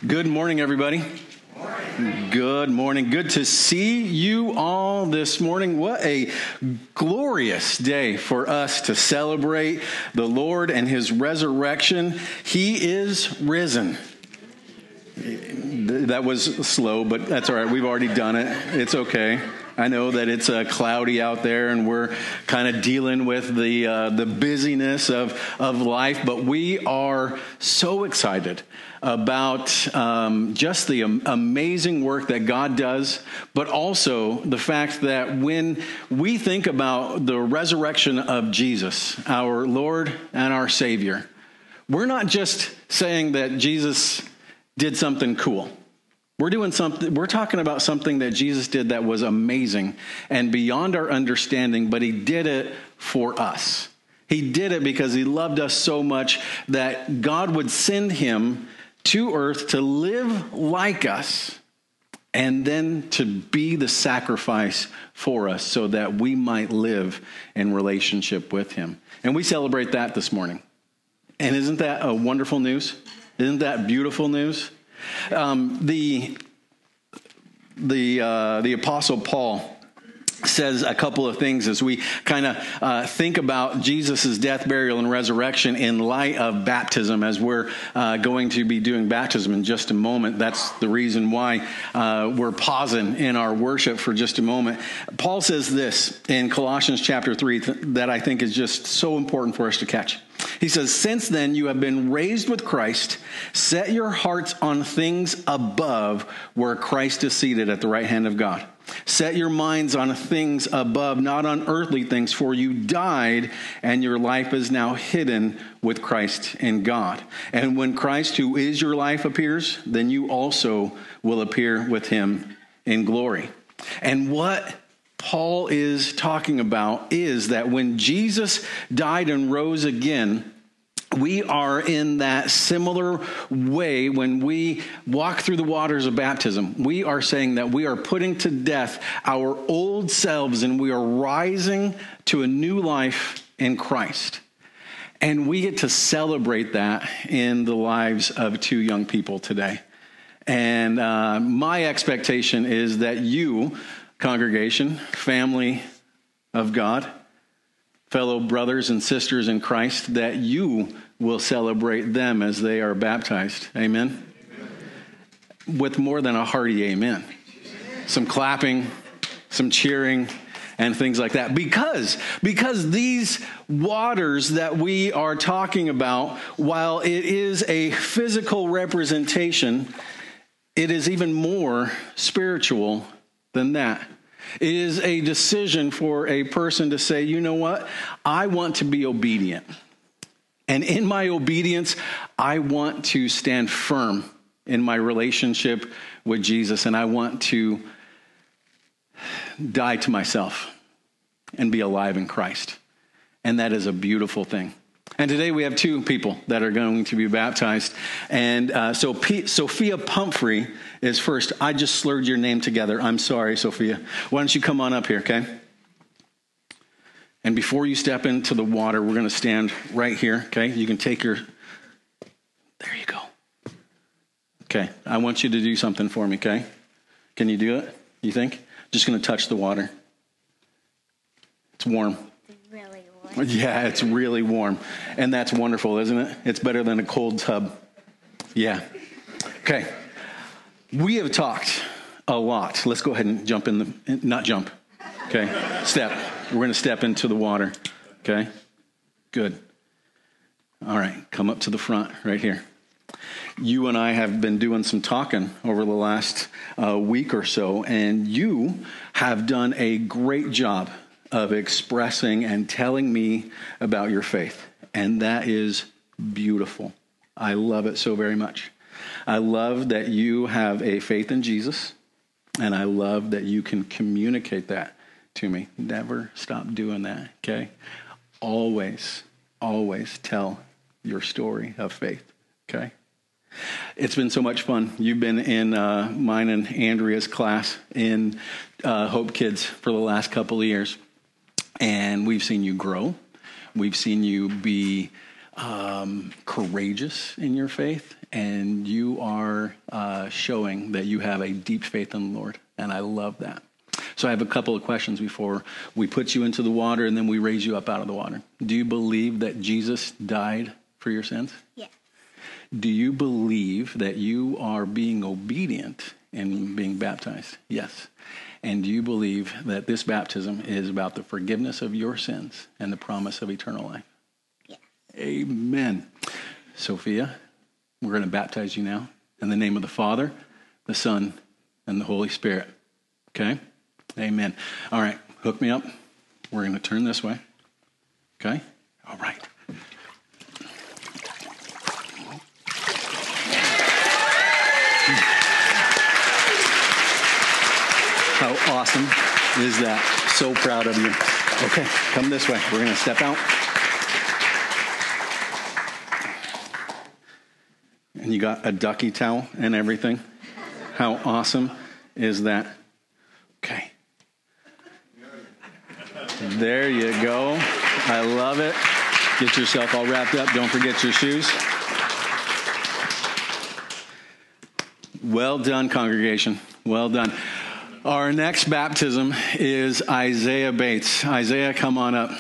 Good morning, everybody. Good morning. Good to see you all this morning. What a glorious day for us to celebrate the Lord and his resurrection. He is risen. That was slow, but that's all right. We've already done it. It's okay. I know that it's cloudy out there and we're kind of dealing with the busyness of life, but we are so excited about just the amazing work that God does, but also the fact that when we think about the resurrection of Jesus, our Lord and our Savior, we're not just saying that Jesus did something cool. We're talking about something that Jesus did that was amazing and beyond our understanding, but he did it for us. He did it because he loved us so much that God would send him to earth to live like us and then to be the sacrifice for us so that we might live in relationship with him. And we celebrate that this morning. And isn't that a wonderful news? Isn't that beautiful news? The Apostle Paul says a couple of things as we kind of think about Jesus' death, burial, and resurrection in light of baptism, as we're going to be doing baptism in just a moment. That's the reason why we're pausing in our worship for just a moment. Paul says this in Colossians chapter 3 that I think is just so important for us to catch. He says, "Since then you have been raised with Christ, set your hearts on things above where Christ is seated at the right hand of God. Set your minds on things above, not on earthly things, for you died and your life is now hidden with Christ in God. And when Christ, who is your life, appears, then you also will appear with him in glory." And what Paul is talking about is that when Jesus died and rose again, we are in that similar way when we walk through the waters of baptism. We are saying that we are putting to death our old selves and we are rising to a new life in Christ. And we get to celebrate that in the lives of two young people today. And my expectation is that you, congregation, family of God, fellow brothers and sisters in Christ, that you will celebrate them as they are baptized. Amen? With more than a hearty amen. Some clapping, some cheering, and things like that. Because these waters that we are talking about, while it is a physical representation, it is even more spiritual than that. It is a decision for a person to say, you know what? I want to be obedient. And in my obedience, I want to stand firm in my relationship with Jesus. And I want to die to myself and be alive in Christ. And that is a beautiful thing. And today we have two people that are going to be baptized. And so Sophia Pumphrey is first. I just slurred your name together. I'm sorry, Sophia. Why don't you come on up here, okay? And before you step into the water, we're going to stand right here, okay? You can take your... There you go. Okay, I want you to do something for me, okay? Can you do it, you think? Just going to touch the water. It's warm. Really warm. Yeah, it's really warm. And that's wonderful, isn't it? It's better than a cold tub. Yeah. Okay. We have talked a lot. Let's go ahead and jump in not jump. Okay. Step. We're going to step into the water. Okay. Good. All right. Come up to the front right here. You and I have been doing some talking over the last week or so, and you have done a great job of expressing and telling me about your faith. And that is beautiful. I love it so very much. I love that you have a faith in Jesus, and I love that you can communicate that to me. Never stop doing that, okay? Always, always tell your story of faith, okay? It's been so much fun. You've been in mine and Andrea's class in Hope Kids for the last couple of years. And we've seen you grow. We've seen you be courageous in your faith, and you are showing that you have a deep faith in the Lord. And I love that. So I have a couple of questions before we put you into the water and then we raise you up out of the water. Do you believe that Jesus died for your sins? Yes. Do you believe that you are being obedient in being baptized? Yes. And do you believe that this baptism is about the forgiveness of your sins and the promise of eternal life? Yes. Amen. Sophia, we're going to baptize you now in the name of the Father, the Son, and the Holy Spirit. Okay? Amen. All right, hook me up. We're going to turn this way. Okay? All right. How awesome is that? So proud of you. Okay, come this way. We're going to step out. And you got a ducky towel and everything. How awesome is that? Okay. There you go. I love it. Get yourself all wrapped up. Don't forget your shoes. Well done, congregation. Well done. Our next baptism is Isaiah Bates. Isaiah, come on up.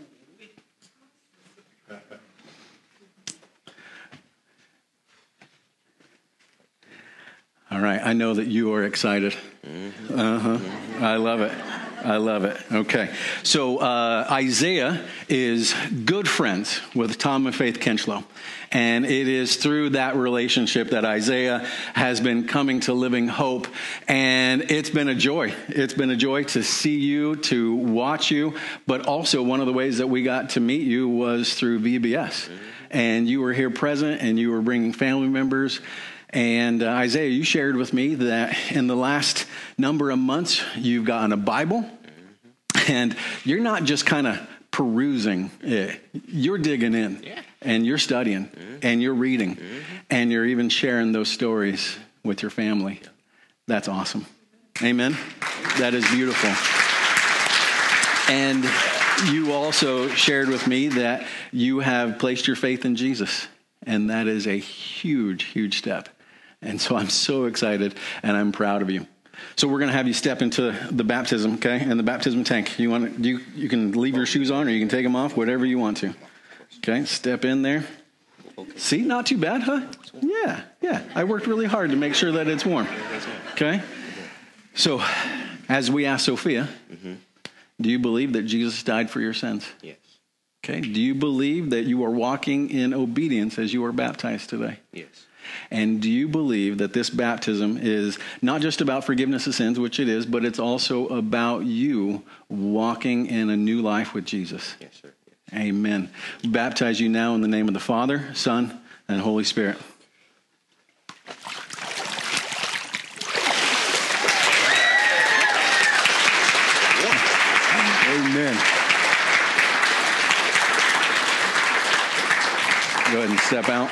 All right. I know that you are excited. I love it. I love it. Okay. So Isaiah is good friends with Tom and Faith Kinchlow. And it is through that relationship that Isaiah has been coming to Living Hope. And it's been a joy. It's been a joy to see you, to watch you. But also one of the ways that we got to meet you was through VBS. And you were here present and you were bringing family members. And Isaiah, you shared with me that in the last number of months, you've gotten a Bible. And you're not just kind of perusing it. You're digging in. Yeah. And you're studying. And you're reading. And you're even sharing those stories with your family. That's awesome. Amen? That is beautiful. And you also shared with me that you have placed your faith in Jesus. And that is a huge, huge step. And so I'm so excited and I'm proud of you. So we're going to have you step into the baptism, okay? And the baptism tank. You can leave your shoes on or you can take them off, whatever you want to. Okay, step in there. See, not too bad, huh? Yeah. I worked really hard to make sure that it's warm. Okay? So, as we asked Sophia, do you believe that Jesus died for your sins? Yes. Okay. Do you believe that you are walking in obedience as you are baptized today? Yes. And do you believe that this baptism is not just about forgiveness of sins, which it is, but it's also about you walking in a new life with Jesus? Yes, sir. Yes. Amen. Baptize you now in the name of the Father, Son, and Holy Spirit. Amen. Go ahead and step out.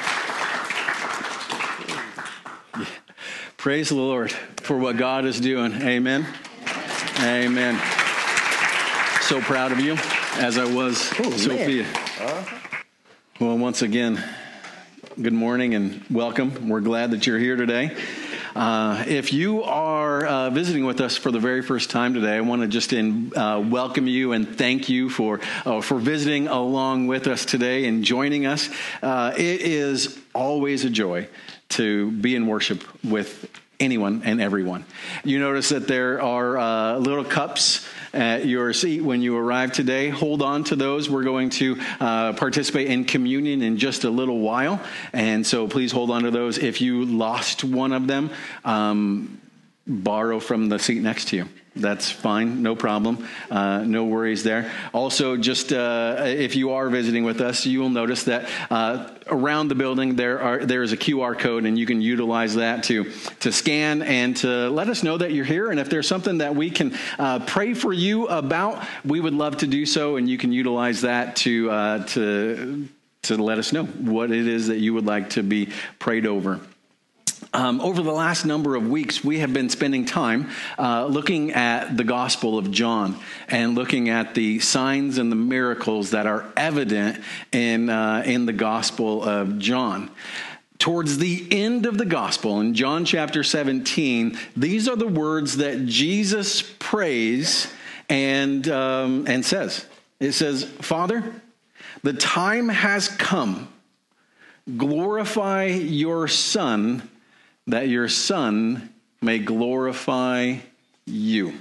Yeah. Praise the Lord for what God is doing. Amen. Amen. So proud of you, as I was Sophia. Well, once again, good morning and welcome. We're glad that you're here today. If you are visiting with us for the very first time today, I want to just welcome you and thank you for visiting along with us today and joining us. It is always a joy to be in worship with anyone and everyone. You notice that there are little cups at your seat when you arrive today. Hold on to those. We're going to participate in communion in just a little while. And so please hold on to those. If you lost one of them, borrow from the seat next to you. That's fine. No problem. No worries there. Also, just if you are visiting with us, you will notice that around the building there is a QR code, and you can utilize that to scan and to let us know that you're here. And if there's something that we can pray for you about, we would love to do so. And you can utilize that to let us know what it is that you would like to be prayed over. Over the last number of weeks, we have been spending time looking at the Gospel of John and looking at the signs and the miracles that are evident in the Gospel of John. Towards the end of the Gospel, in John chapter 17, these are the words that Jesus prays and says. It says, "Father, the time has come. Glorify your Son, that your Son may glorify you."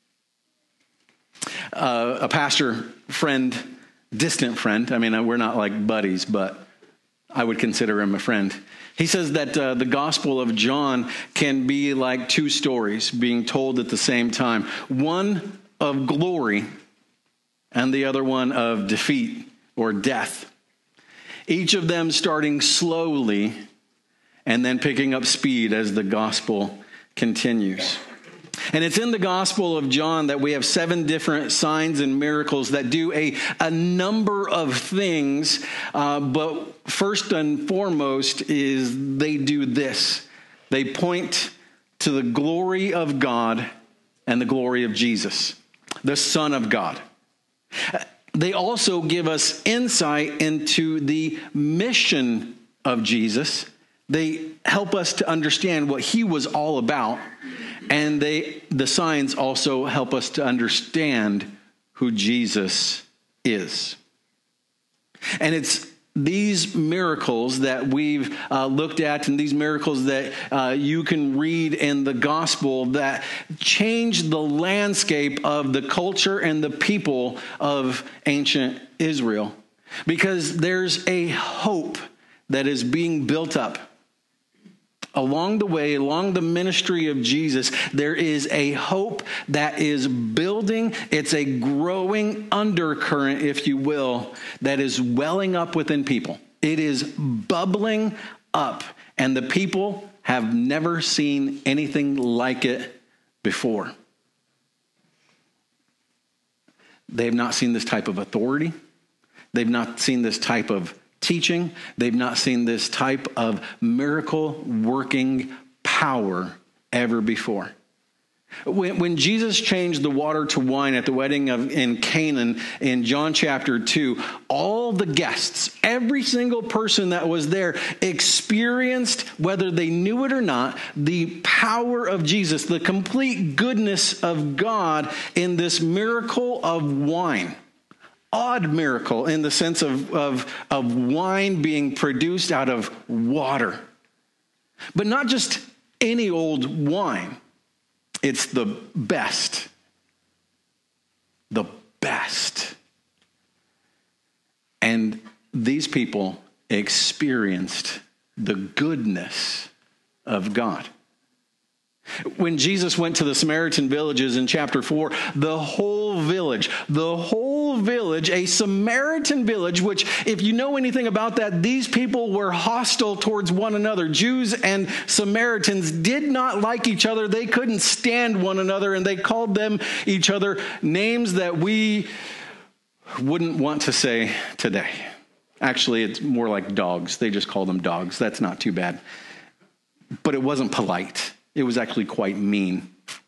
A pastor friend, distant friend, I mean, we're not like buddies, but I would consider him a friend. He says that the Gospel of John can be like two stories being told at the same time. One of glory and the other one of defeat or death. Each of them starting slowly and then picking up speed as the gospel continues. And it's in the Gospel of John that we have 7 different signs and miracles that do a number of things. But first and foremost is they do this. They point to the glory of God and the glory of Jesus, the Son of God. They also give us insight into the mission of Jesus. They help us to understand what he was all about. And the signs also help us to understand who Jesus is. And it's these miracles that we've looked at, and these miracles that you can read in the gospel, that change the landscape of the culture and the people of ancient Israel. Because there's a hope that is being built up. Along the way, along the ministry of Jesus, there is a hope that is building. It's a growing undercurrent, if you will, that is welling up within people. It is bubbling up, and the people have never seen anything like it before. They've not seen this type of authority. They've not seen this type of teaching. They've not seen this type of miracle working power ever before. When Jesus changed the water to wine at the wedding in Canaan in John chapter 2, all the guests, every single person that was there experienced, whether they knew it or not, the power of Jesus, the complete goodness of God in this miracle of wine. Odd miracle in the sense of wine being produced out of water. But not just any old wine. It's the best. The best. And these people experienced the goodness of God. When Jesus went to the Samaritan villages in chapter 4, the whole village, a Samaritan village, which if you know anything about that, these people were hostile towards one another. Jews and Samaritans did not like each other. They couldn't stand one another, and they called each other names that we wouldn't want to say today. Actually, it's more like dogs. They just call them dogs. That's not too bad. But it wasn't polite. It was actually quite mean.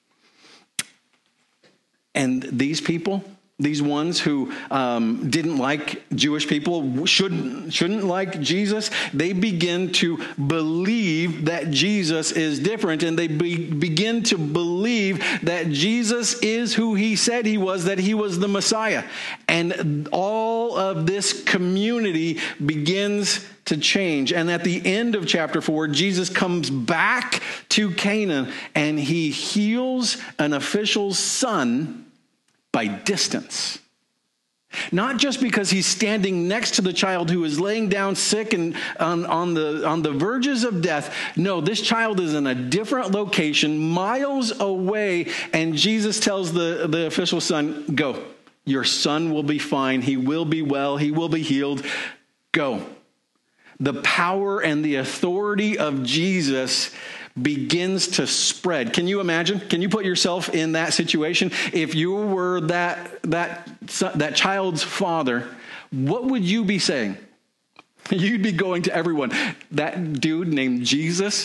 And these people, these ones who didn't like Jewish people, shouldn't like Jesus, they begin to believe that Jesus is different, and they begin to believe that Jesus is who he said he was, that he was the Messiah. And all of this community begins to change. And at the end of chapter 4, Jesus comes back to Canaan, and he heals an official's son by distance. Not just because he's standing next to the child who is laying down sick and on the verges of death. No, this child is in a different location, miles away, and Jesus tells the official son, "Go. Your son will be fine. He will be well. He will be healed. Go." The power and the authority of Jesus begins to spread. Can you imagine? Can you put yourself in that situation? If you were that child's father, what would you be saying? You'd be going to everyone. That dude named Jesus,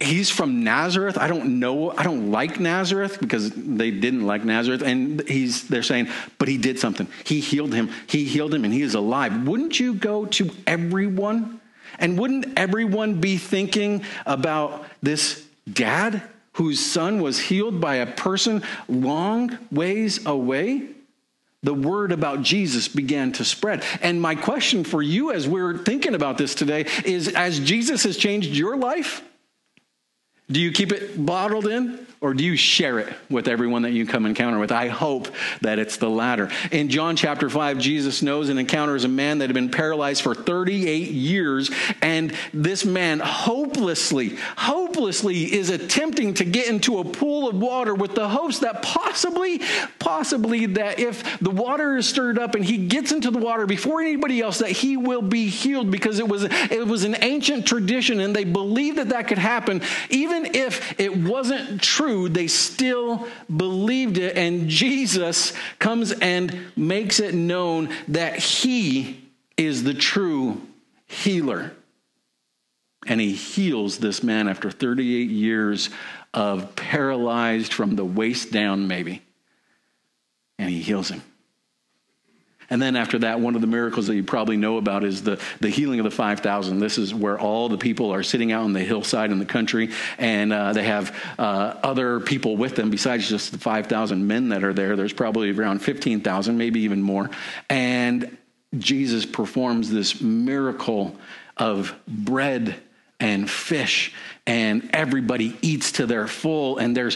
he's from Nazareth. I don't know. I don't like Nazareth, because they didn't like Nazareth. And they're saying, but he did something. He healed him. He healed him and he is alive. Wouldn't you go to everyone? And wouldn't everyone be thinking about this dad whose son was healed by a person long ways away? The word about Jesus began to spread. And my question for you as we're thinking about this today is, as Jesus has changed your life, do you keep it bottled in, or do you share it with everyone that you come encounter with? I hope that it's the latter. In John chapter 5, Jesus knows and encounters a man that had been paralyzed for 38 years. And this man hopelessly is attempting to get into a pool of water with the hopes that possibly that if the water is stirred up and he gets into the water before anybody else, that he will be healed, because it was an ancient tradition and they believed that could happen. Even if it wasn't true, they still believed it. And Jesus comes and makes it known that he is the true healer. And he heals this man after 38 years of paralyzed from the waist down, maybe. And he heals him. And then after that, one of the miracles that you probably know about is the healing of the 5,000. This is where all the people are sitting out on the hillside in the country, and they have other people with them besides just the 5,000 men that are there. There's probably around 15,000, maybe even more. And Jesus performs this miracle of bread and fish, and everybody eats to their full, and there's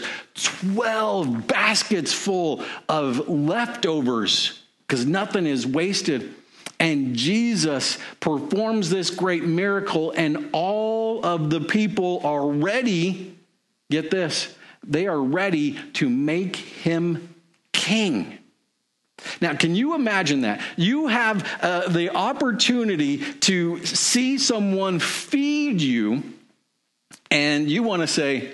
12 baskets full of leftovers, because nothing is wasted. And Jesus performs this great miracle, and all of the people are ready, get this, they are ready to make him king. Now, can you imagine that? You have the opportunity to see someone feed you, and you want to say,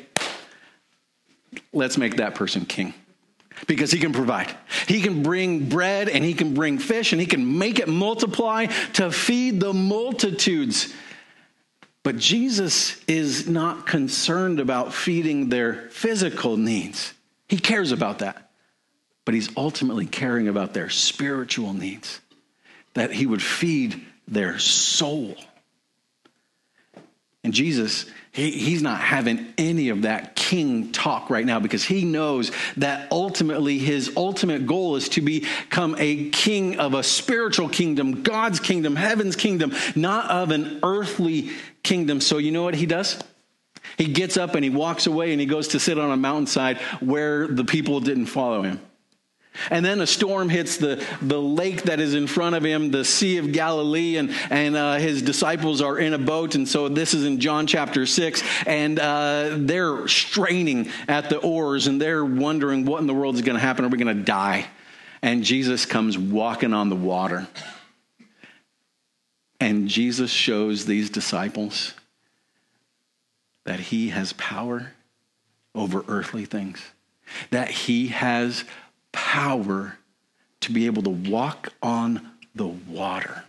let's make that person king. Because he can provide. He can bring bread and he can bring fish and he can make it multiply to feed the multitudes. But Jesus is not concerned about feeding their physical needs. He cares about that. But he's ultimately caring about their spiritual needs. That he would feed their soul. And Jesus, he's not having any of that king talk right now, because he knows that ultimately his ultimate goal is to become a king of a spiritual kingdom, God's kingdom, heaven's kingdom, not of an earthly kingdom. So you know what he does? He gets up and he walks away and he goes to sit on a mountainside where the people didn't follow him. And then a storm hits the lake that is in front of him, the Sea of Galilee, and his disciples are in a boat. And so this is in John chapter 6, and they're straining at the oars, and they're wondering what in the world is going to happen. Are we going to die? And Jesus comes walking on the water. And Jesus shows these disciples that he has power over earthly things, that he has power to be able to walk on the water.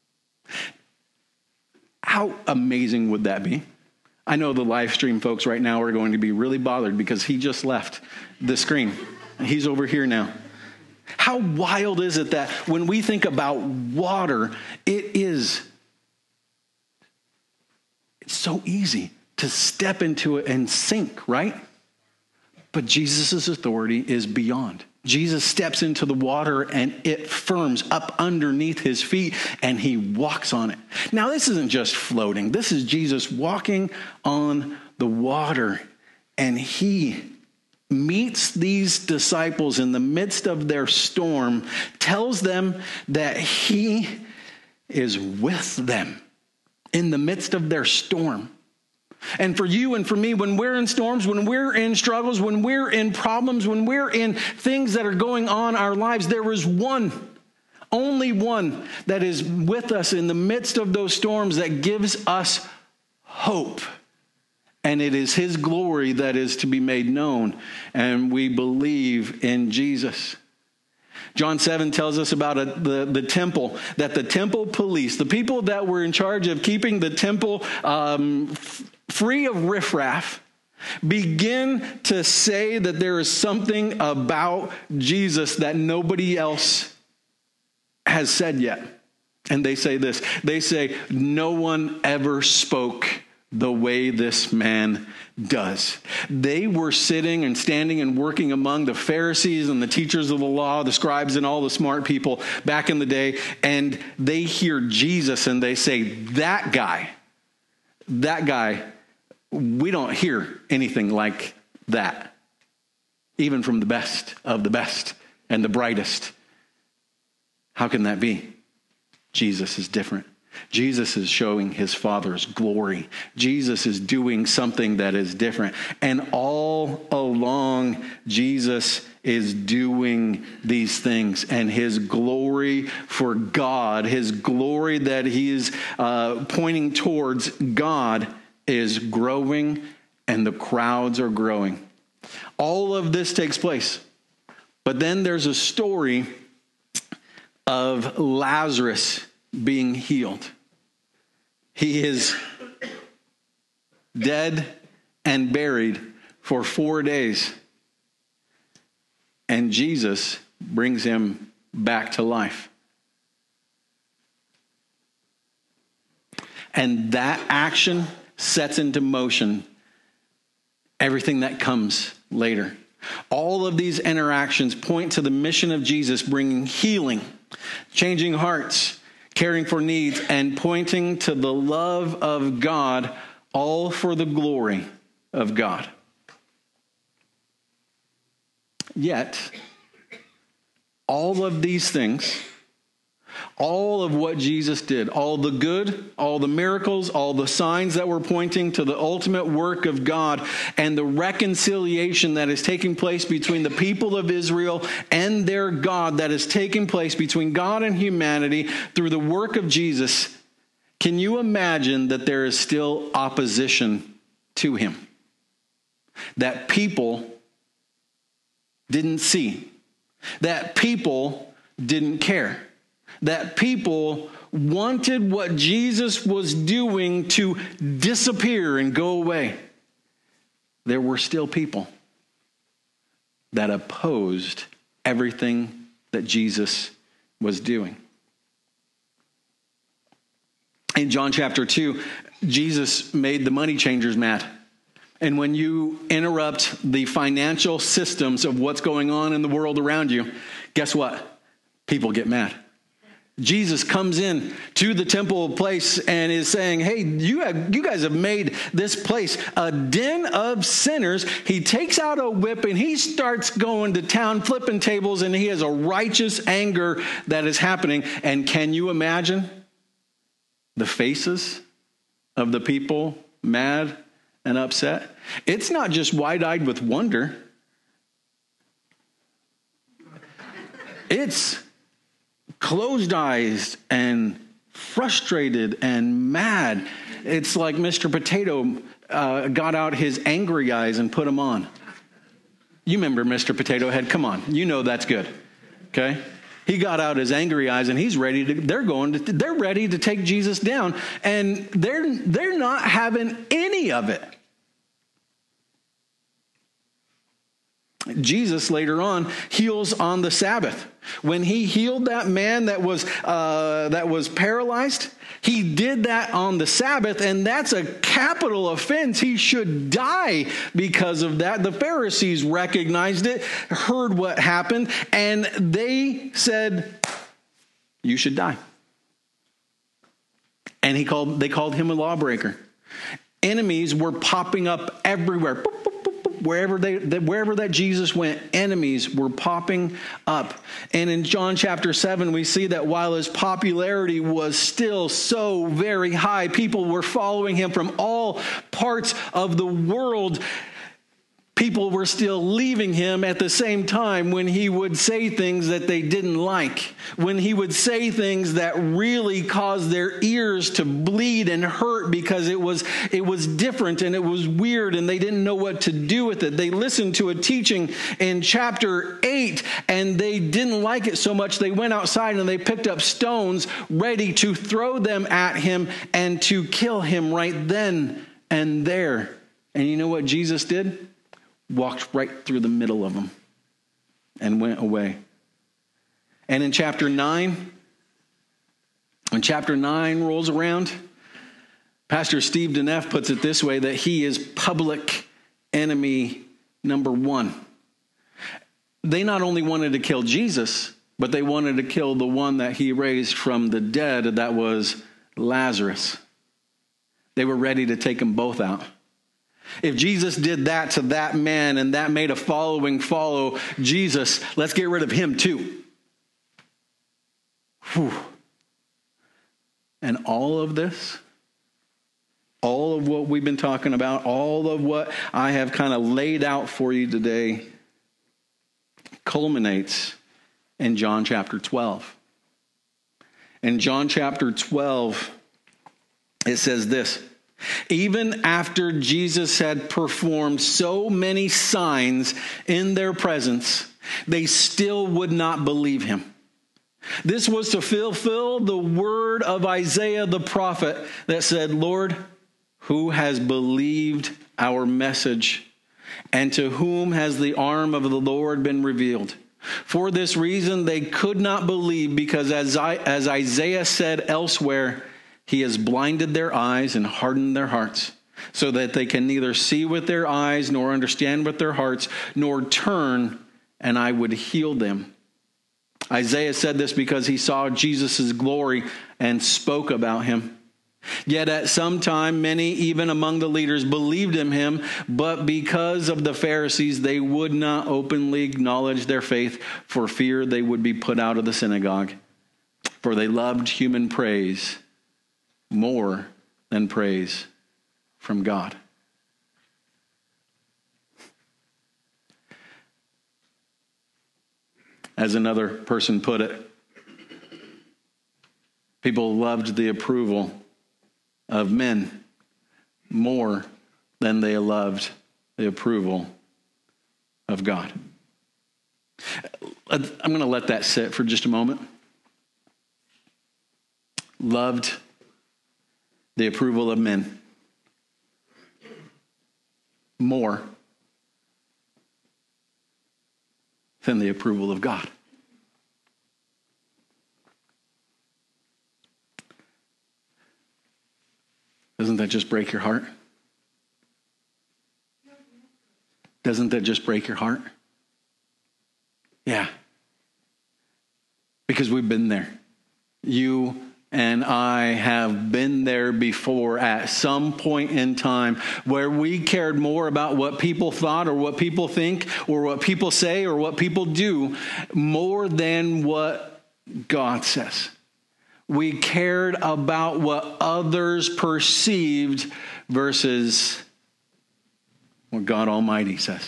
How amazing would that be? I know the live stream folks right now are going to be really bothered because he just left the screen. He's over here now. How wild is it that when we think about water, it's so easy to step into it and sink, right? But Jesus' authority is beyond. Jesus steps into the water and it firms up underneath his feet and he walks on it. Now, this isn't just floating. This is Jesus walking on the water, and he meets these disciples in the midst of their storm, tells them that he is with them in the midst of their storm. And for you and for me, when we're in storms, when we're in struggles, when we're in problems, when we're in things that are going on in our lives, there is one, only one, that is with us in the midst of those storms, that gives us hope. And it is his glory that is to be made known. And we believe in Jesus. John 7 tells us about the temple, that the temple police, the people that were in charge of keeping the temple free of riffraff, begin to say that there is something about Jesus that nobody else has said yet. And they say this. They say, no one ever spoke the way this man does. They were sitting and standing and working among the Pharisees and the teachers of the law, the scribes and all the smart people back in the day, and they hear Jesus and they say, that guy, we don't hear anything like that, even from the best of the best and the brightest. How can that be? Jesus is different. Jesus is showing his Father's glory. Jesus is doing something that is different. And all along, Jesus is doing these things. And his glory for God, his glory that he is pointing towards God, is growing, and the crowds are growing. All of this takes place. But then there's a story of Lazarus being healed. He is dead and buried for 4 days. And Jesus brings him back to life. And that action sets into motion everything that comes later. All of these interactions point to the mission of Jesus, bringing healing, changing hearts, caring for needs, and pointing to the love of God, all for the glory of God. Yet, all of these things, all of what Jesus did, all the good, all the miracles, all the signs that were pointing to the ultimate work of God and the reconciliation that is taking place between the people of Israel and their God, that is taking place between God and humanity through the work of Jesus, can you imagine that there is still opposition to him? That people didn't see, that people didn't care, that people wanted what Jesus was doing to disappear and go away. There were still people that opposed everything that Jesus was doing. In John chapter 2, Jesus made the money changers mad. And when you interrupt the financial systems of what's going on in the world around you, guess what? People get mad. Jesus comes in to the temple place and is saying, hey, you guys have made this place a den of sinners. He takes out a whip and he starts going to town, flipping tables, and he has a righteous anger that is happening. And can you imagine the faces of the people mad and upset? It's not just wide-eyed with wonder. It's closed eyes and frustrated and mad. It's like Mr. Potato got out his angry eyes and put them on. You remember Mr. Potato Head? Come on. You know that's good. Okay? He got out his angry eyes and he's ready to, they're ready to take Jesus down. And they're not having any of it. Jesus later on heals on the Sabbath. When he healed that man that was paralyzed, he did that on the Sabbath, and that's a capital offense. He should die because of that. The Pharisees recognized it, heard what happened, and they said, you should die. And they called him a lawbreaker. Enemies were popping up everywhere. Wherever that Jesus went, enemies were popping up. And in John chapter 7, we see that while his popularity was still so very high, people were following him from all parts of the world. People were still leaving him at the same time when he would say things that they didn't like, when he would say things that really caused their ears to bleed and hurt because it was different and it was weird and they didn't know what to do with it. They listened to a teaching in chapter 8 and they didn't like it so much they went outside and they picked up stones ready to throw them at him and to kill him right then and there. And you know what Jesus did? Walked right through the middle of them and went away. And in chapter 9, when chapter 9 rolls around, Pastor Steve Deneff puts it this way, that he is public enemy number one. They not only wanted to kill Jesus, but they wanted to kill the one that he raised from the dead, that was Lazarus. They were ready to take them both out. If Jesus did that to that man and that made a following follow Jesus, let's get rid of him too. Whew. And all of this, all of what we've been talking about, all of what I have kind of laid out for you today culminates in John chapter 12. In John chapter 12, it says this: even after Jesus had performed so many signs in their presence, they still would not believe him. This was to fulfill the word of Isaiah the prophet that said, Lord, who has believed our message? And to whom has the arm of the Lord been revealed? For this reason they could not believe, because as Isaiah said elsewhere, he has blinded their eyes and hardened their hearts, so that they can neither see with their eyes nor understand with their hearts, nor turn, and I would heal them. Isaiah said this because he saw Jesus' glory and spoke about him. Yet at some time, many, even among the leaders, believed in him, but because of the Pharisees, they would not openly acknowledge their faith for fear they would be put out of the synagogue. For they loved human praise more than praise from God. As another person put it, people loved the approval of men more than they loved the approval of God. I'm going to let that sit for just a moment. Loved the approval of men more than the approval of God. Doesn't that just break your heart? Doesn't that just break your heart? Yeah. Because we've been there. You and I have been there before at some point in time where we cared more about what people thought or what people think or what people say or what people do more than what God says. We cared about what others perceived versus what God Almighty says.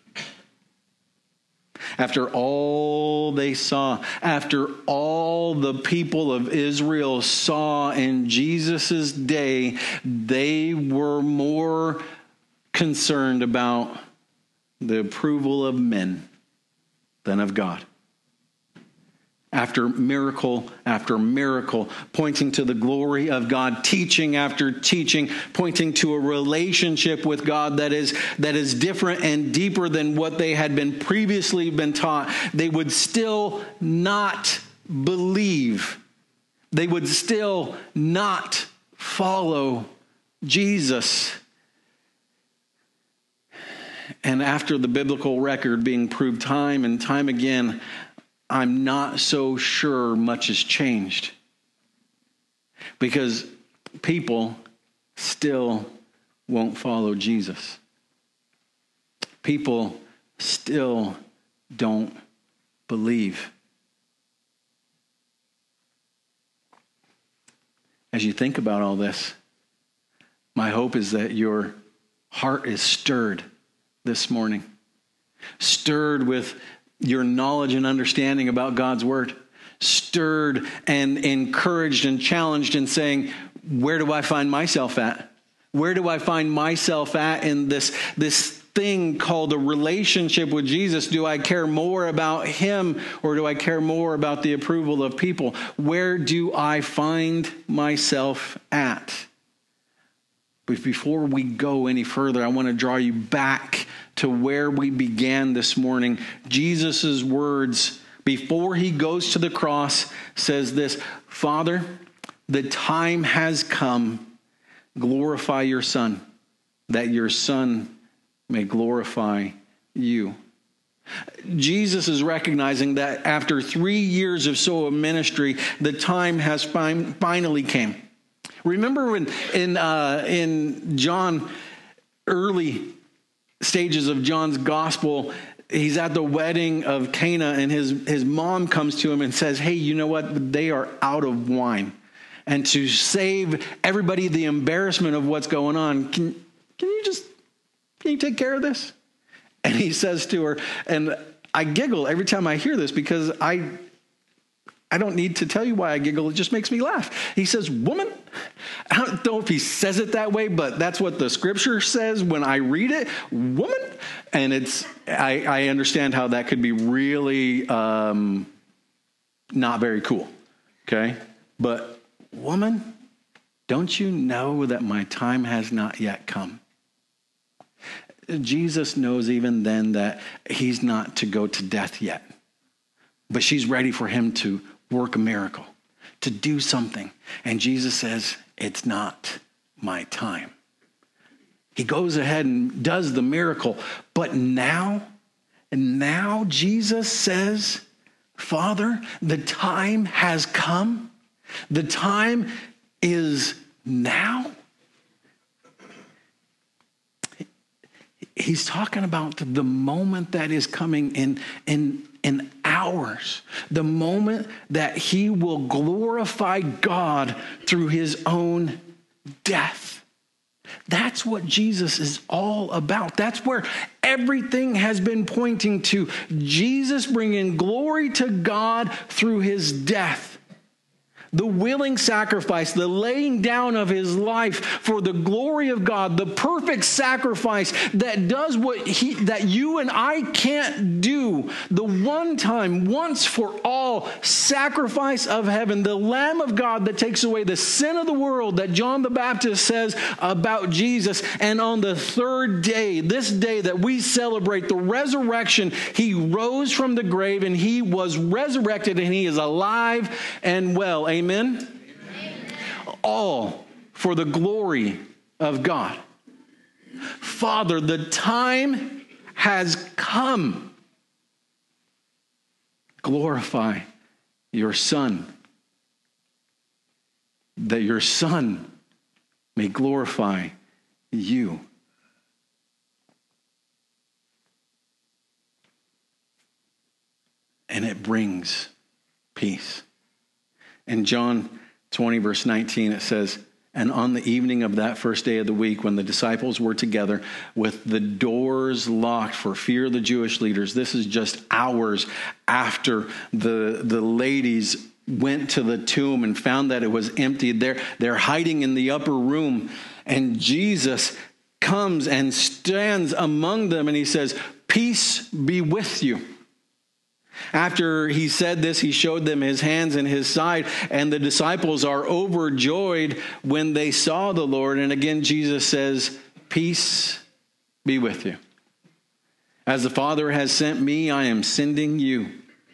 After all they saw, after all the people of Israel saw in Jesus' day, they were more concerned about the approval of men than of God. After miracle, pointing to the glory of God, teaching after teaching, pointing to a relationship with God that is different and deeper than what they had been previously been taught, they would still not believe. They would still not follow Jesus. And after the biblical record being proved time and time again, I'm not so sure much has changed, because people still won't follow Jesus. People still don't believe. As you think about all this, my hope is that your heart is stirred this morning, stirred with your knowledge and understanding about God's word, stirred and encouraged and challenged in saying, where do I find myself at? Where do I find myself at in this thing called a relationship with Jesus? Do I care more about him, or do I care more about the approval of people? Where do I find myself at? But before we go any further, I want to draw you back to where we began this morning. Jesus' words before he goes to the cross says this, Father, the time has come. Glorify your Son, that your Son may glorify you. Jesus is recognizing that after 3 years or so of ministry, the time has finally came. Remember when in John, early stages of John's gospel, he's at the wedding of Cana, and his mom comes to him and says, hey, you know what? They are out of wine. And to save everybody the embarrassment of what's going on, can you take care of this? And he says to her, and I giggle every time I hear this because I don't need to tell you why I giggle. It just makes me laugh. He says, woman. I don't know if he says it that way, but that's what the scripture says when I read it. Woman. And I understand how that could be really not very cool. Okay. But woman, don't you know that my time has not yet come? Jesus knows even then that he's not to go to death yet. But she's ready for him to work a miracle, to do something. And Jesus says, it's not my time. He goes ahead and does the miracle. But now Jesus says, Father, the time has come. The time is now. He's talking about the moment that is coming in hours, the moment that he will glorify God through his own death. That's what Jesus is all about. That's where everything has been pointing to. Jesus bringing glory to God through his death. The willing sacrifice, the laying down of his life for the glory of God, the perfect sacrifice that does that you and I can't do. The one time, once for all sacrifice of heaven, the Lamb of God that takes away the sin of the world that John the Baptist says about Jesus. And on the third day, this day that we celebrate the resurrection, he rose from the grave and he was resurrected and he is alive and well. Amen. Amen. All for the glory of God. Father, the time has come. Glorify your Son, that your Son may glorify you. And it brings peace. In John 20, verse 19, it says, and on the evening of that first day of the week, when the disciples were together with the doors locked for fear of the Jewish leaders, this is just hours after the ladies went to the tomb and found that it was empty. They're hiding in the upper room, and Jesus comes and stands among them, and he says, peace be with you. After he said this, he showed them his hands and his side, and the disciples are overjoyed when they saw the Lord. And again, Jesus says, peace be with you. As the Father has sent me, I am sending you.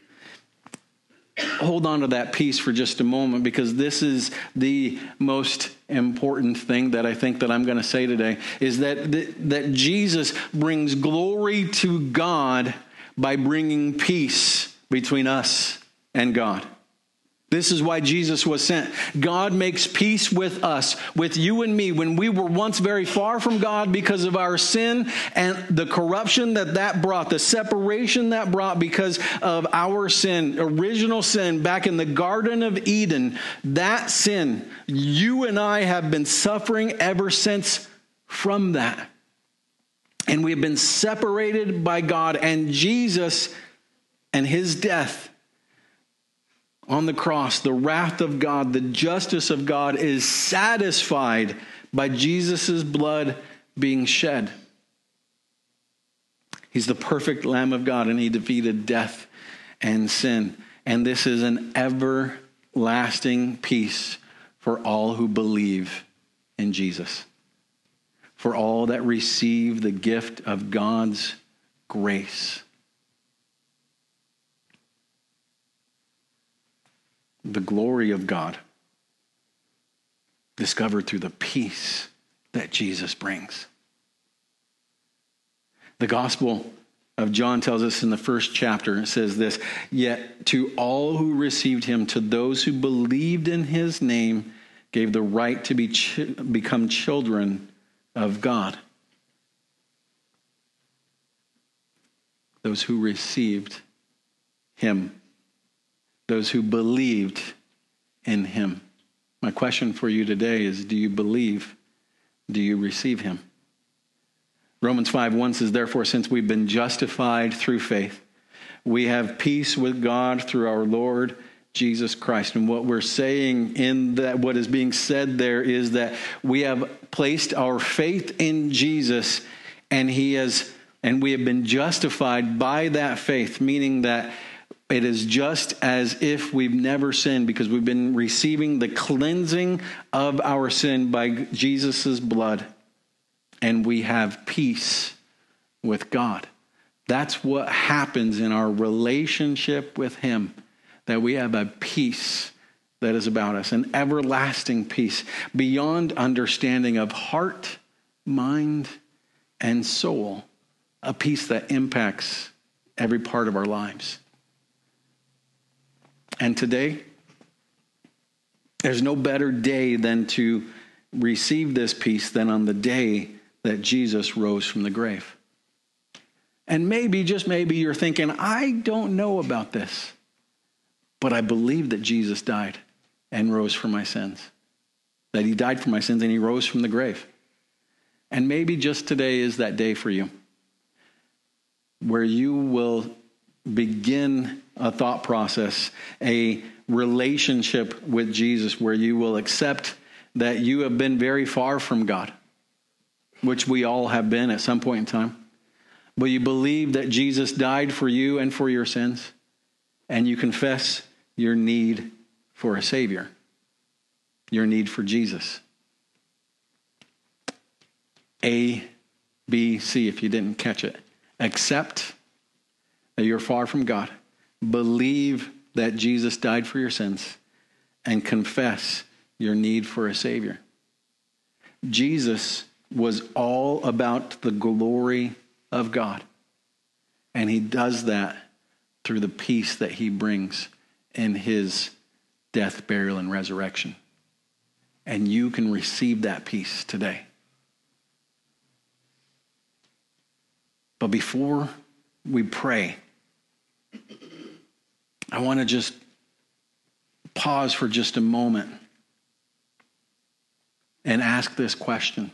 Hold on to that peace for just a moment, because this is the most important thing that I think that I'm going to say today, is that Jesus brings glory to God by bringing peace between us and God. This is why Jesus was sent. God makes peace with us, with you and me, when we were once very far from God because of our sin and the corruption that brought, the separation that brought because of our sin, original sin back in the Garden of Eden. That sin, you and I have been suffering ever since from that. And we have been separated by God, and Jesus and his death on the cross, the wrath of God, the justice of God is satisfied by Jesus' blood being shed. He's the perfect Lamb of God, and he defeated death and sin. And this is an everlasting peace for all who believe in Jesus. for all that receive the gift of God's grace. The glory of God discovered through the peace that Jesus brings. The Gospel of John tells us in the first chapter, it says this, "Yet to all who received him, to those who believed in his name, gave the right to become children of God." Those who received him. Those who believed in him. My question for you today is, do you believe? Do you receive him? Romans 5:1 says, "Therefore, since we've been justified through faith, we have peace with God through our Lord Jesus Christ." And what we're saying in that, what is being said there is that we have placed our faith in Jesus, and we have been justified by that faith, meaning that it is just as if we've never sinned, because we've been receiving the cleansing of our sin by Jesus' blood. And we have peace with God. That's what happens in our relationship with him, that we have a peace that is about us, an everlasting peace beyond understanding of heart, mind, and soul, a peace that impacts every part of our lives. And today, there's no better day than to receive this peace than on the day that Jesus rose from the grave. And maybe, just maybe, you're thinking, I don't know about this, but I believe that Jesus died and rose for my sins. That he died for my sins and he rose from the grave. And maybe just today is that day for you, where you will begin a thought process, a relationship with Jesus, where you will accept that you have been very far from God, which we all have been at some point in time. But you believe that Jesus died for you and for your sins, and you confess your need for a Savior, your need for Jesus. A, B, C, if you didn't catch it. Accept that you're far from God. Believe that Jesus died for your sins, and confess your need for a Savior. Jesus was all about the glory of God. And he does that through the peace that he brings in his death, burial, and resurrection. And you can receive that peace today. But before we pray, I want to just pause for just a moment and ask this question.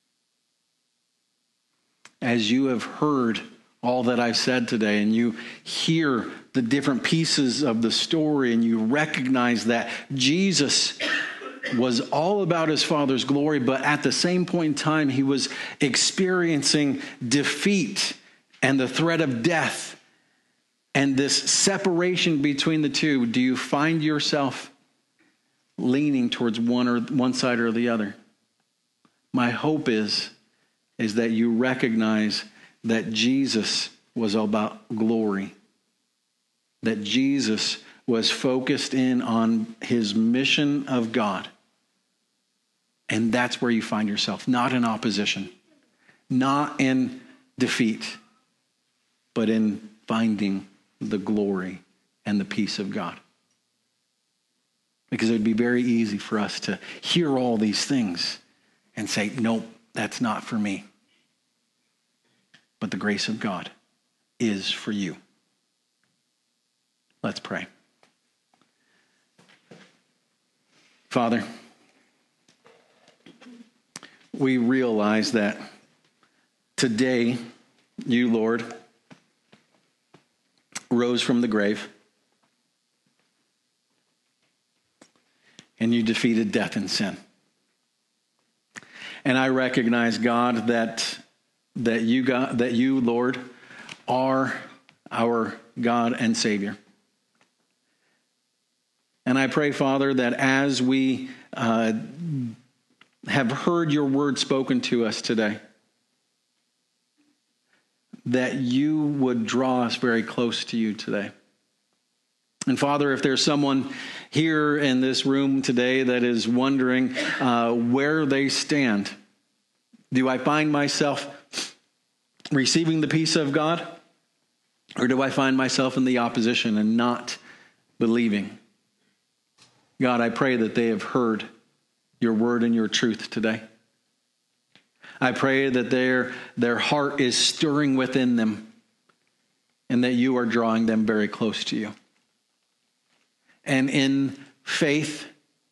As you have heard all that I've said today, and you hear the different pieces of the story, and you recognize that Jesus was all about his Father's glory, but at the same point in time, he was experiencing defeat and the threat of death and this separation between the two. Do you find yourself leaning towards one side or the other? My hope is that you recognize that Jesus was all about glory, that Jesus was focused in on his mission of God. And that's where you find yourself, not in opposition, not in defeat, but in finding the glory and the peace of God. Because it would be very easy for us to hear all these things and say, nope, that's not for me. But the grace of God is for you. Let's pray. Father, we realize that today you, Lord, rose from the grave and you defeated death and sin. And I recognize, God, that you, Lord, are our God and Savior. And I pray, Father, that as we have heard your word spoken to us today, that you would draw us very close to you today. And Father, if there's someone here in this room today that is wondering where they stand, do I find myself receiving the peace of God, or do I find myself in the opposition and not believing? God, I pray that they have heard your word and your truth today. I pray that their heart is stirring within them and that you are drawing them very close to you. And in faith,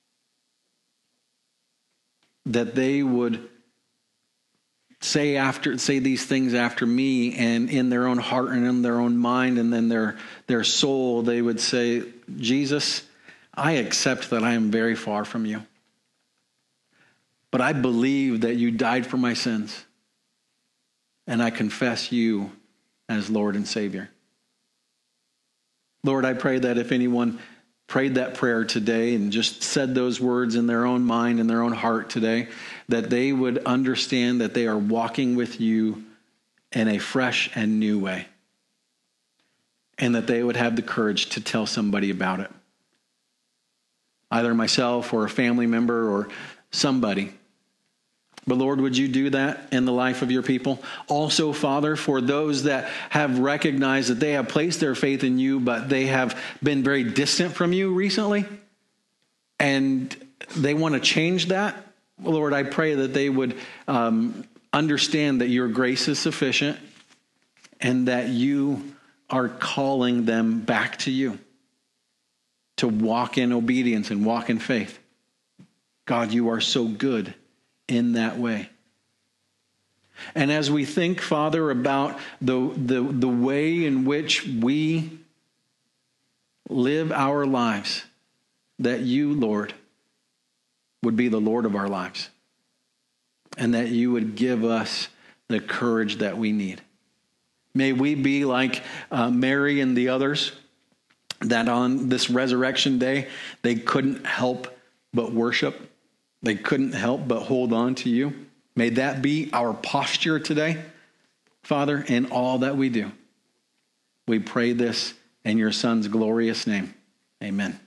that they would say these things after me, and in their own heart and in their own mind and then their soul, they would say, Jesus, I accept that I am very far from you. But I believe that you died for my sins, and I confess you as Lord and Savior. Lord, I pray that if anyone prayed that prayer today and just said those words in their own mind and their own heart today, that they would understand that they are walking with you in a fresh and new way, and that they would have the courage to tell somebody about it. Either myself or a family member or somebody. But Lord, would you do that in the life of your people? Also, Father, for those that have recognized that they have placed their faith in you, but they have been very distant from you recently, and they want to change that, Lord, I pray that they would understand that your grace is sufficient and that you are calling them back to you to walk in obedience and walk in faith. God, you are so good in that way. And as we think, Father, about the way in which we live our lives, that you, Lord, would be the Lord of our lives, and that you would give us the courage that we need. May we be like Mary and the others, that on this resurrection day, they couldn't help but worship. They couldn't help but hold on to you. May that be our posture today, Father, in all that we do. We pray this in your Son's glorious name. Amen.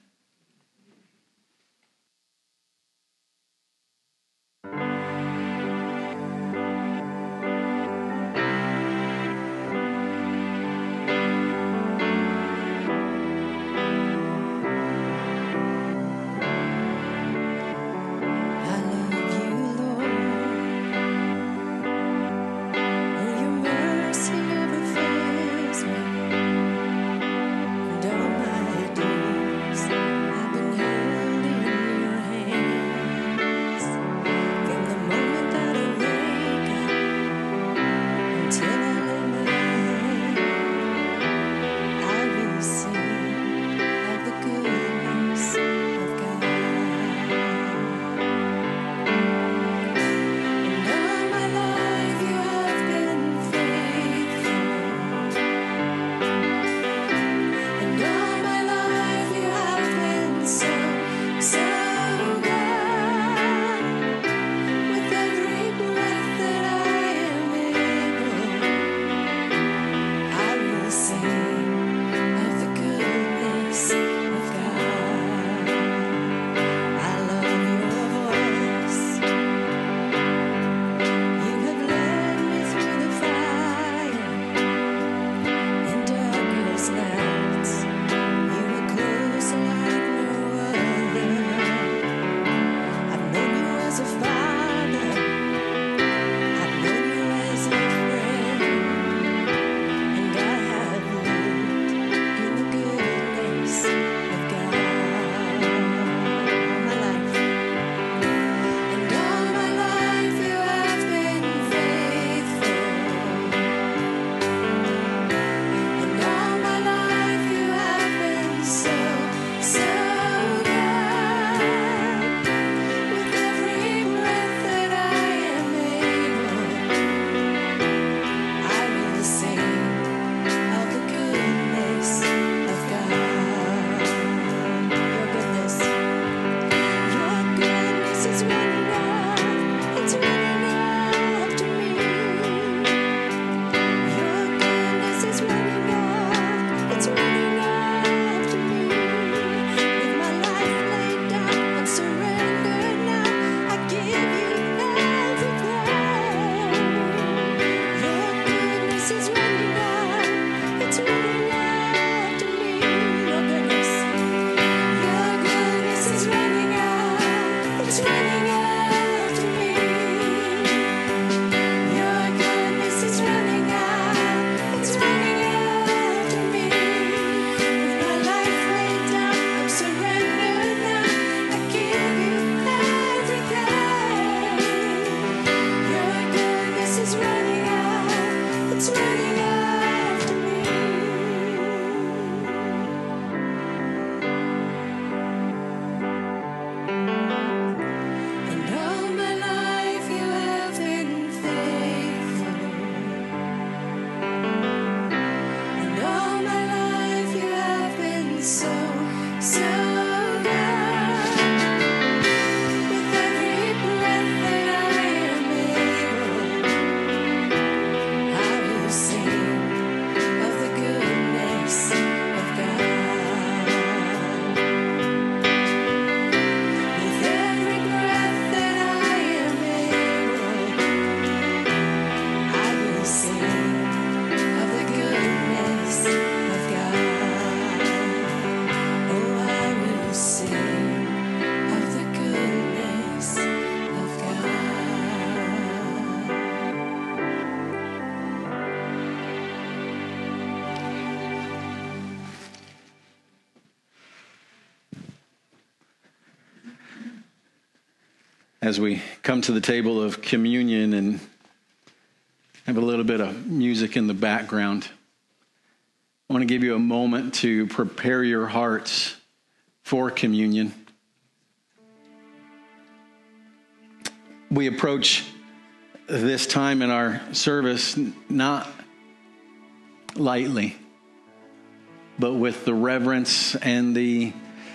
as we come to the table of communion and have a little bit of music in the background, I want to give you a moment to prepare your hearts for communion. We approach this time in our service not lightly, but with the reverence and the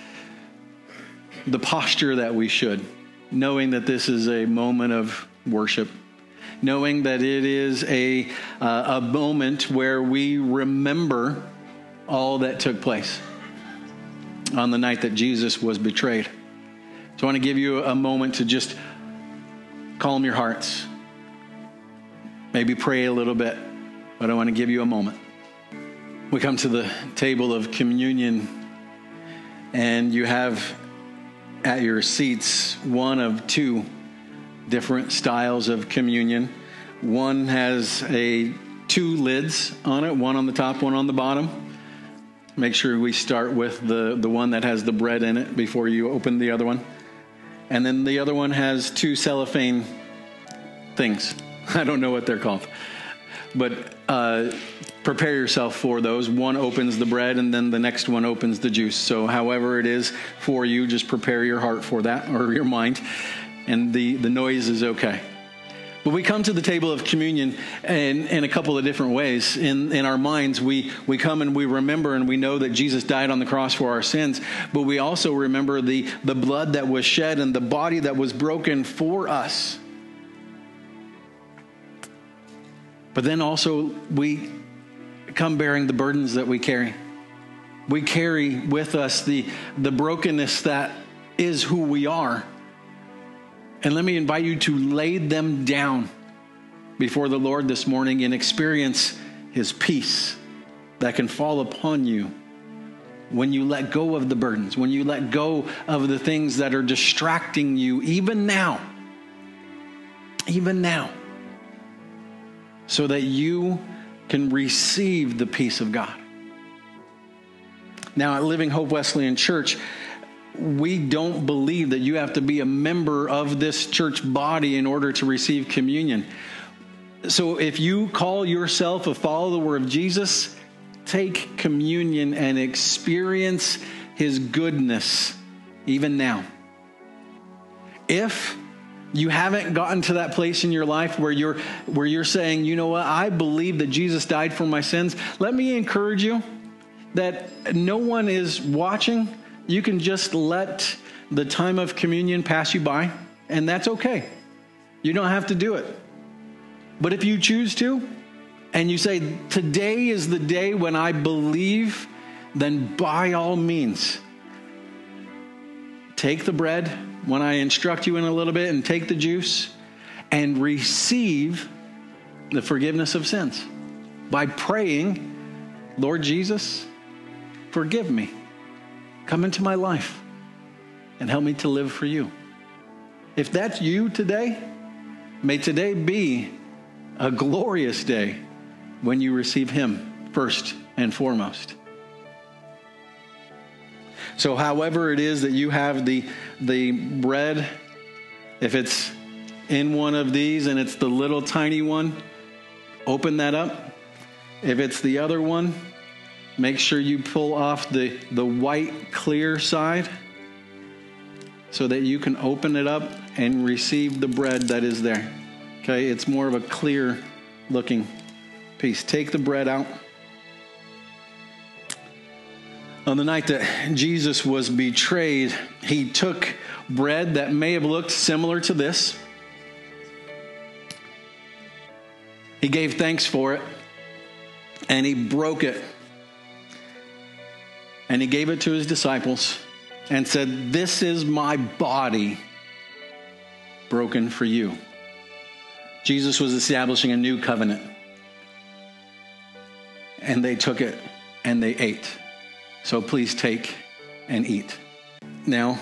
posture that we should, knowing that this is a moment of worship, knowing that it is a moment where we remember all that took place on the night that Jesus was betrayed. So I want to give you a moment to just calm your hearts, maybe pray a little bit, but I want to give you a moment. We come to the table of communion, and you have at your seats one of two different styles of communion. One has two lids on it, one on the top, one on the bottom. Make sure we start with the one that has the bread in it before you open the other one. And then the other one has two cellophane things. I don't know what they're called. But prepare yourself for those. One opens the bread, and then the next one opens the juice. So however it is for you, just prepare your heart for that, or your mind. And the noise is okay. But we come to the table of communion in a couple of different ways. In our minds, we come and we remember and we know that Jesus died on the cross for our sins. But we also remember the blood that was shed and the body that was broken for us. But then also we come bearing the burdens that we carry. We carry with us the brokenness that is who we are. And let me invite you to lay them down before the Lord this morning and experience His peace that can fall upon you when you let go of the burdens, when you let go of the things that are distracting you, even now, so that you can receive the peace of God. Now, at Living Hope Wesleyan Church, we don't believe that you have to be a member of this church body in order to receive communion. So if you call yourself a follower of Jesus, take communion and experience His goodness even now. If you haven't gotten to that place in your life where you're saying, you know what, I believe that Jesus died for my sins, let me encourage you that no one is watching. You can just let the time of communion pass you by, and that's okay. You don't have to do it. But if you choose to, and you say, today is the day when I believe, then by all means, take the bread when I instruct you in a little bit, and take the juice and receive the forgiveness of sins by praying, Lord Jesus, forgive me. Come into my life and help me to live for you. If that's you today, may today be a glorious day when you receive Him first and foremost. So however it is that you have the bread, if it's in one of these and it's the little tiny one, open that up. If it's the other one, make sure you pull off the white clear side so that you can open it up and receive the bread that is there. Okay, it's more of a clear looking piece. Take the bread out. On the night that Jesus was betrayed, He took bread that may have looked similar to this. He gave thanks for it, and He broke it. And He gave it to His disciples and said, "This is my body broken for you." Jesus was establishing a new covenant. And they took it and they ate. So please take and eat. Now,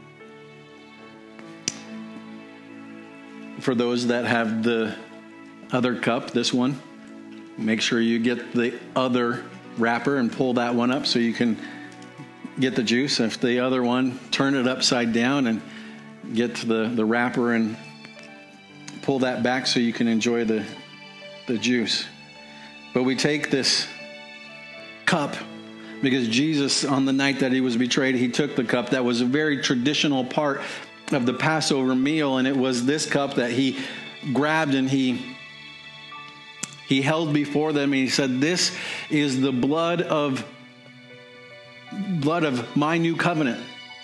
for those that have the other cup, this one, make sure you get the other wrapper and pull that one up so you can get the juice. If the other one, turn it upside down and get to the wrapper and pull that back so you can enjoy the juice. But we take this cup because Jesus, on the night that he was betrayed, he took the cup. That was a very traditional part of the Passover meal, and it was this cup that he grabbed and he held before them, and he said, "This is the blood of my new covenant."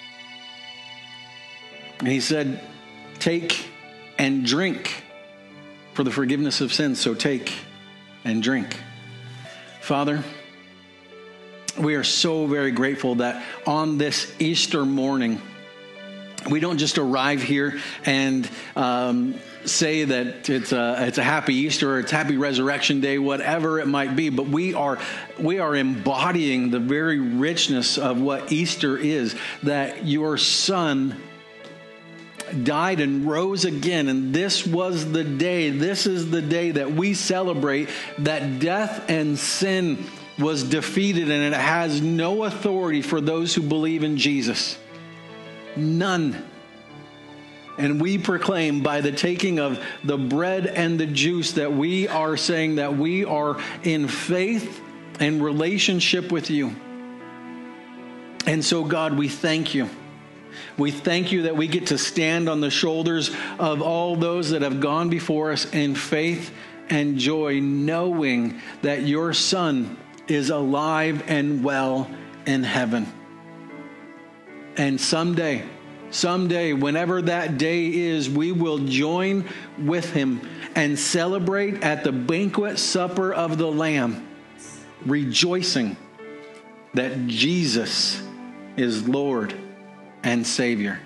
And he said, "Take and drink for the forgiveness of sins." So take and drink. Father, we are so very grateful that on this Easter morning, we don't just arrive here and say that it's a happy Easter or it's happy Resurrection Day, whatever it might be, but we are embodying the very richness of what Easter is, that your Son died and rose again, and this is the day that we celebrate that death and sin was defeated, and it has no authority for those who believe in Jesus. None. And we proclaim by the taking of the bread and the juice that we are saying that we are in faith and relationship with you. And so, God, we thank you. We thank you that we get to stand on the shoulders of all those that have gone before us in faith and joy, knowing that your Son is alive and well in heaven. And someday, whenever that day is, we will join with him and celebrate at the banquet supper of the Lamb, rejoicing that Jesus is Lord and Savior.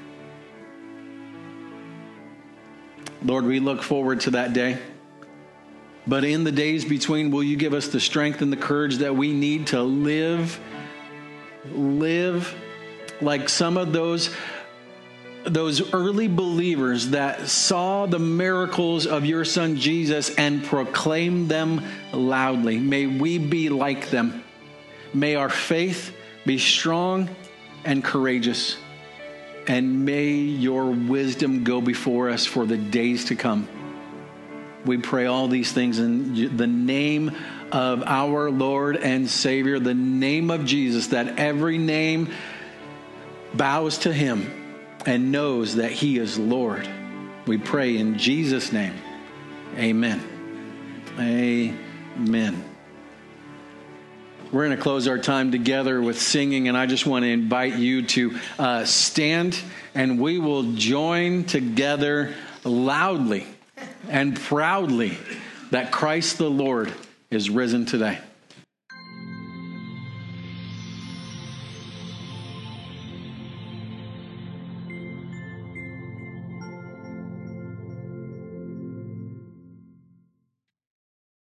Lord, we look forward to that day. But in the days between, will you give us the strength and the courage that we need to live like some of those early believers that saw the miracles of your Son Jesus and proclaimed them loudly. May we be like them. May our faith be strong and courageous. And may your wisdom go before us for the days to come. We pray all these things in the name of our Lord and Savior, the name of Jesus, that every name bows to him and knows that he is Lord. We pray in Jesus' name. Amen. Amen. We're going to close our time together with singing, and I just want to invite you to stand, and we will join together loudly and proudly that Christ the Lord is risen today.